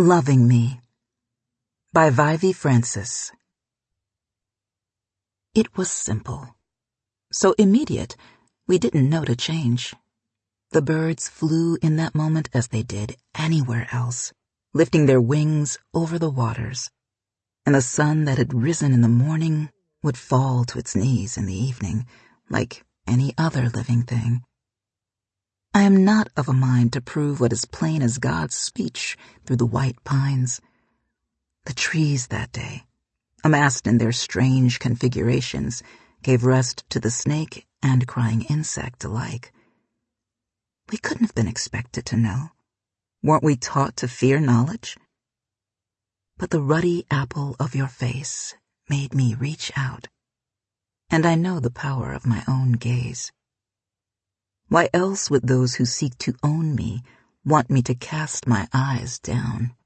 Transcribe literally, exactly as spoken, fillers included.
Loving Me by Vievee Francis. It was simple. So immediate, we didn't know to change. The birds flew in that moment as they did anywhere else, lifting their wings over the waters, and the sun that had risen in the morning would fall to its knees in the evening, like any other living thing. I am not of a mind to prove what is plain as God's speech through the white pines. The trees that day, amassed in their strange configurations, gave rest to the snake and crying insect alike. We couldn't have been expected to know. Weren't we taught to fear knowledge? But the ruddy apple of your face made me reach out, and I know the power of my own gaze. Why else would those who seek to own me want me to cast my eyes down?